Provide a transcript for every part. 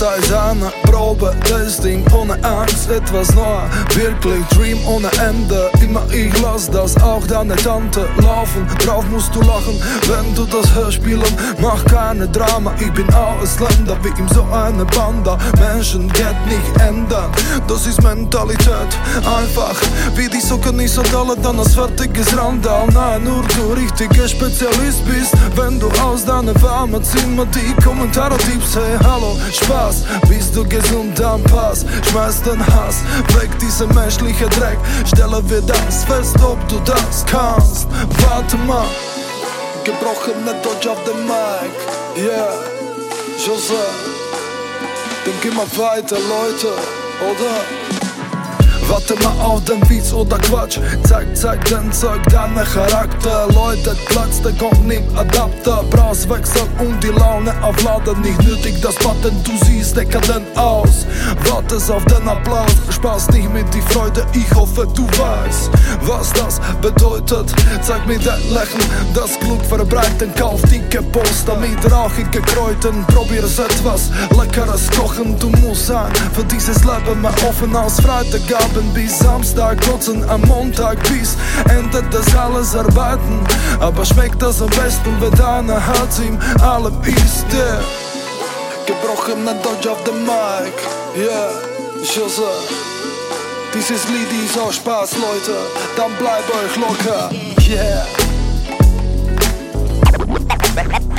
da ist eine Probe, das Ding ohne Angst, etwas Neues, wirklich Dream ohne Ende. Immer ich lass das auch deine Tante laufen, drauf musst du lachen, wenn du das hörst spielen, mach keine Drama. Ich bin Ausländer, wie ihm so eine Banda. Menschen geht nicht ändern, das ist Mentalität. Einfach, wie die Socken nicht so dolle, dann als fertiges Randal. Nein, nur du richtiger Spezialist bist, wenn du aus deiner Warme ziehen mir die Kommentare tippst. Hey, hallo, Spaß, bist du gesund am Pass? Schmeiß den Hass, weg diese menschliche Dreck. Stelle wir das fest, ob du das kannst. Warte mal, gebrochene Deutsch auf dem Mic. Yeah, Jose, denk immer weiter, Leute, oder? Warte mal auf den Witz oder Quatsch. Zeig den Zeug, deinen Charakter. Leute, Platz, der kommt nicht Adapter. Brauchst Wechsel und die Laune aufladen. Nicht nötig das Button, du siehst dekadent aus. Wartest auf den Applaus, Spaß nicht mit die Freude. Ich hoffe, du weißt, was das bedeutet. Zeig mir dein Lächeln, das Glück verbreiten. Kauf dicke Poster mit rauchige Kräutern. Probier's etwas Leckeres kochen. Du musst sein für dieses Leben mehr offen als Freitagabend bis Samstag, nutzen am Montag bis Ende des alles arbeiten. Aber schmeckt das am besten, wenn deine Herz im allem ist. Der gebrochene Deutsch auf dem Mic. Yeah, Jose. Dieses Lied ist auch Spaß, Leute. Dann bleibt euch locker.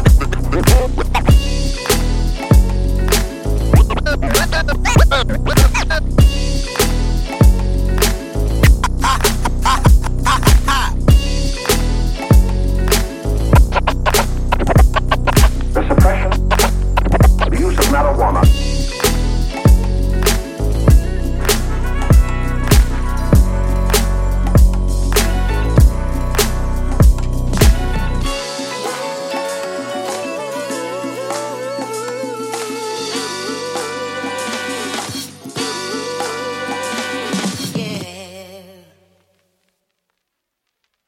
Yeah.